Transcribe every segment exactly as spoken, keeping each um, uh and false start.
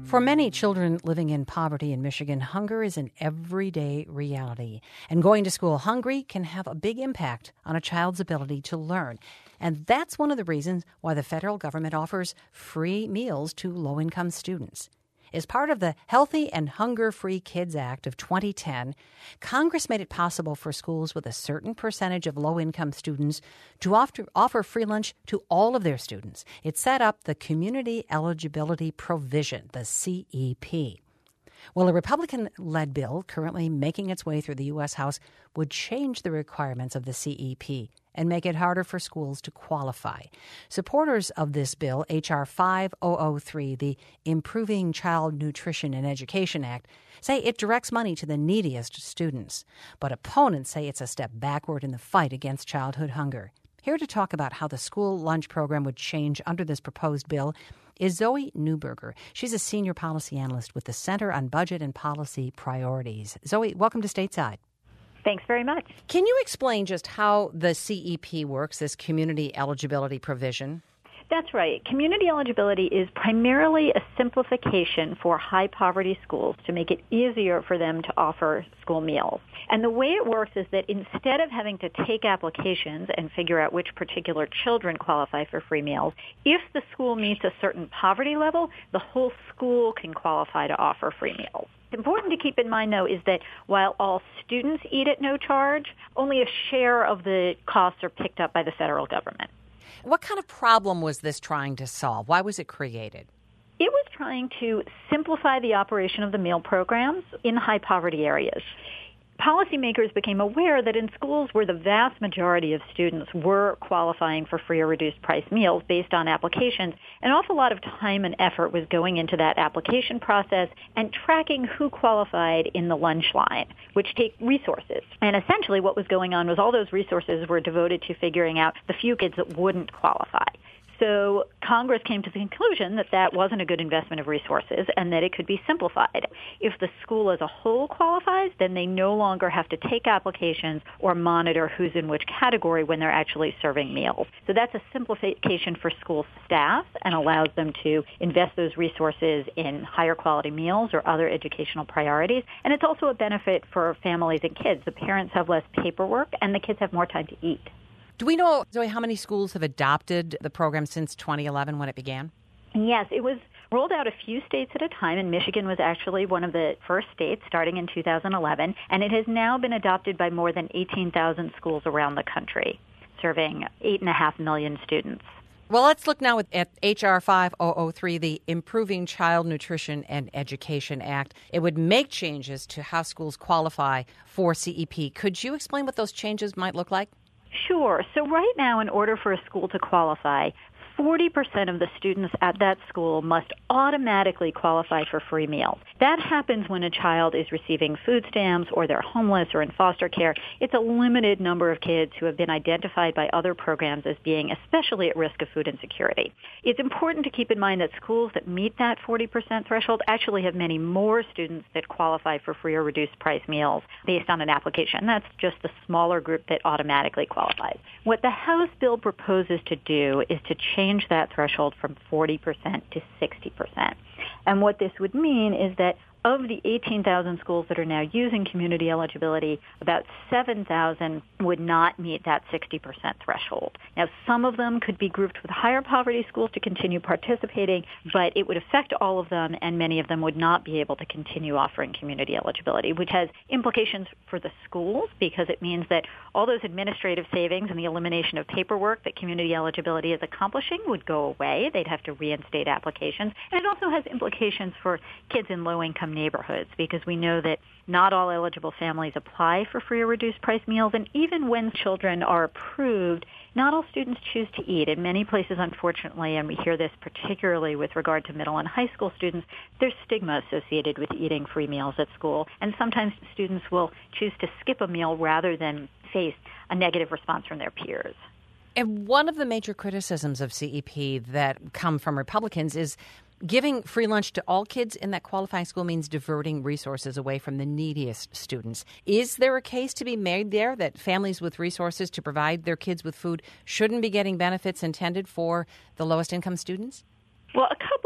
For many children living in poverty in Michigan, hunger is an everyday reality. And going to school hungry can have a big impact on a child's ability to learn. And that's one of the reasons why the federal government offers free meals to low-income students. As part of the Healthy and Hunger-Free Kids Act of twenty ten, Congress made it possible for schools with a certain percentage of low-income students to offer, offer free lunch to all of their students. It set up the Community Eligibility Provision, the C E P. Well, a Republican-led bill currently making its way through the U S. House would change the requirements of the C E P and make it harder for schools to qualify. Supporters of this bill, H R five thousand three, the Improving Child Nutrition and Education Act, say it directs money to the neediest students. But opponents say it's a step backward in the fight against childhood hunger. Here to talk about how the school lunch program would change under this proposed bill is Zoe Neuberger. She's a senior policy analyst with the Center on Budget and Policy Priorities. Zoe, welcome to Stateside. Thanks very much. Can you explain just how the C E P works, this community eligibility provision? That's right. Community eligibility is primarily a simplification for high-poverty schools to make it easier for them to offer school meals. And the way it works is that instead of having to take applications and figure out which particular children qualify for free meals, if the school meets a certain poverty level, the whole school can qualify to offer free meals. It's important to keep in mind, though, is that while all students eat at no charge, only a share of the costs are picked up by the federal government. What kind of problem was this trying to solve? Why was it created? It was trying to simplify the operation of the meal programs in high-poverty areas. Policymakers became aware that in schools where the vast majority of students were qualifying for free or reduced price meals based on applications, an awful lot of time and effort was going into that application process and tracking who qualified in the lunch line, which take resources. And essentially what was going on was all those resources were devoted to figuring out the few kids that wouldn't qualify. So Congress came to the conclusion that that wasn't a good investment of resources and that it could be simplified. If the school as a whole qualifies, then they no longer have to take applications or monitor who's in which category when they're actually serving meals. So that's a simplification for school staff and allows them to invest those resources in higher quality meals or other educational priorities. And it's also a benefit for families and kids. The parents have less paperwork and the kids have more time to eat. Do we know, Zoe, how many schools have adopted the program since twenty eleven when it began? Yes, it was rolled out a few states at a time, and Michigan was actually one of the first states starting in two thousand eleven, and it has now been adopted by more than eighteen thousand schools around the country, serving eight point five million students. Well, let's look now at H R five thousand three, the Improving Child Nutrition and Education Act. It would make changes to how schools qualify for C E P. Could you explain what those changes might look like? Sure. So right now, in order for a school to qualify, forty percent of the students at that school must automatically qualify for free meals. That happens when a child is receiving food stamps or they're homeless or in foster care. It's a limited number of kids who have been identified by other programs as being especially at risk of food insecurity. It's important to keep in mind that schools that meet that forty percent threshold actually have many more students that qualify for free or reduced price meals based on an application. That's just the smaller group that automatically qualifies. What the House bill proposes to do is to change change that threshold from forty percent to sixty percent. And what this would mean is that of the eighteen thousand schools that are now using community eligibility, about seven thousand would not meet that sixty percent threshold. Now, some of them could be grouped with higher poverty schools to continue participating, but it would affect all of them, and many of them would not be able to continue offering community eligibility, which has implications for the schools because it means that all those administrative savings and the elimination of paperwork that community eligibility is accomplishing would go away. They'd have to reinstate applications. And it also has implications for kids in low-income neighborhoods because we know that not all eligible families apply for free or reduced price meals, and even when children are approved, not all students choose to eat. In many places, unfortunately, and we hear this particularly with regard to middle and high school students, there's stigma associated with eating free meals at school, and sometimes students will choose to skip a meal rather than face a negative response from their peers. And one of the major criticisms of C E P that come from Republicans is giving free lunch to all kids in that qualifying school means diverting resources away from the neediest students. Is there a case to be made there that families with resources to provide their kids with food shouldn't be getting benefits intended for the lowest income students? Well, a couple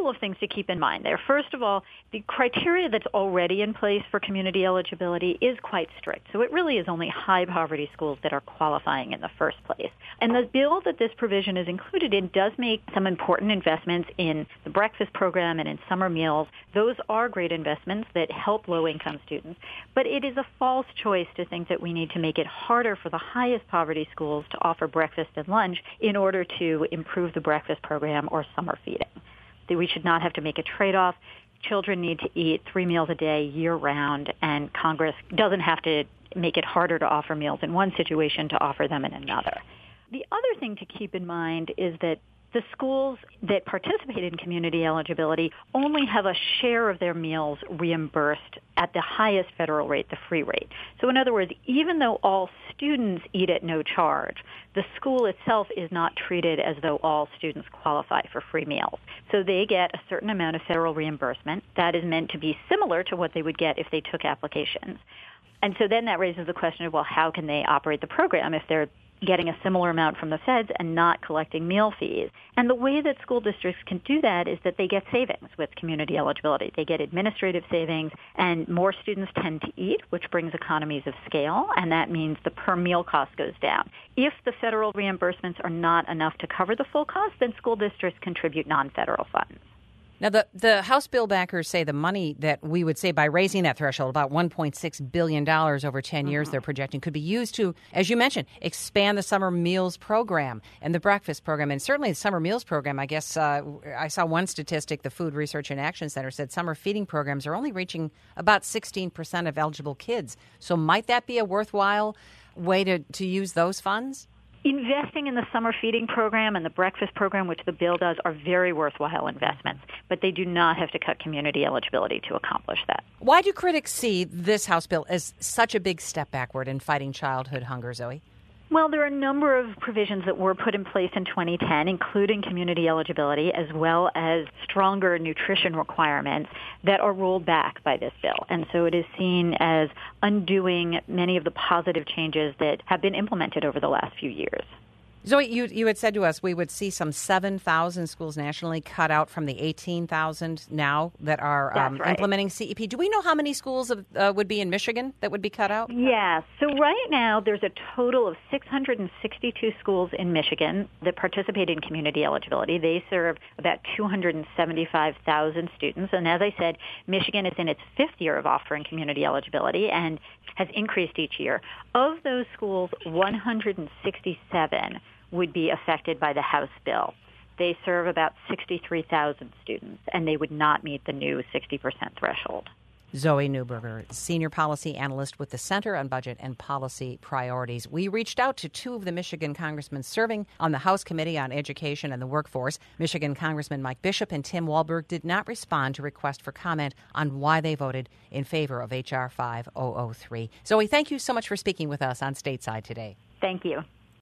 couple of things to keep in mind there. First of all, the criteria that's already in place for community eligibility is quite strict. So it really is only high poverty schools that are qualifying in the first place. And the bill that this provision is included in does make some important investments in the breakfast program and in summer meals. Those are great investments that help low-income students. But it is a false choice to think that we need to make it harder for the highest poverty schools to offer breakfast and lunch in order to improve the breakfast program or summer feeding. That we should not have to make a trade-off. Children need to eat three meals a day year-round, and Congress doesn't have to make it harder to offer meals in one situation to offer them in another. The other thing to keep in mind is that the schools that participate in community eligibility only have a share of their meals reimbursed at the highest federal rate, the free rate. So in other words, even though all students eat at no charge, the school itself is not treated as though all students qualify for free meals. So they get a certain amount of federal reimbursement that is meant to be similar to what they would get if they took applications. And so then that raises the question of, well, how can they operate the program if they're getting a similar amount from the feds and not collecting meal fees? And the way that school districts can do that is that they get savings with community eligibility. They get administrative savings, and more students tend to eat, which brings economies of scale, and that means the per meal cost goes down. If the federal reimbursements are not enough to cover the full cost, then school districts contribute non-federal funds. Now, the, the House bill backers say the money that we would say by raising that threshold, about one point six billion dollars over ten years, mm-hmm. they're projecting, could be used to, as you mentioned, expand the summer meals program and the breakfast program. And certainly the summer meals program, I guess uh, I saw one statistic, the Food Research and Action Center said summer feeding programs are only reaching about sixteen percent of eligible kids. So might that be a worthwhile way to, to use those funds? Investing in the summer feeding program and the breakfast program, which the bill does, are very worthwhile investments, but they do not have to cut community eligibility to accomplish that. Why do critics see this House bill as such a big step backward in fighting childhood hunger, Zoe? Well, there are a number of provisions that were put in place in twenty ten, including community eligibility, as well as stronger nutrition requirements that are rolled back by this bill. And so it is seen as undoing many of the positive changes that have been implemented over the last few years. Zoe, you you had said to us we would see some seven thousand schools nationally cut out from the eighteen thousand now that are um, right. implementing C E P. Do we know how many schools of, uh, would be in Michigan that would be cut out? Yeah. So right now there's a total of six hundred sixty-two schools in Michigan that participate in community eligibility. They serve about two hundred seventy-five thousand students. And as I said, Michigan is in its fifth year of offering community eligibility and has increased each year. Of those schools, one hundred sixty-seven would be affected by the House bill. They serve about sixty-three thousand students, and they would not meet the new sixty percent threshold. Zoe Neuberger, Senior Policy Analyst with the Center on Budget and Policy Priorities. We reached out to two of the Michigan congressmen serving on the House Committee on Education and the Workforce. Michigan Congressman Mike Bishop and Tim Walberg did not respond to request for comment on why they voted in favor of H R five thousand three. Zoe, thank you so much for speaking with us on Stateside today. Thank you.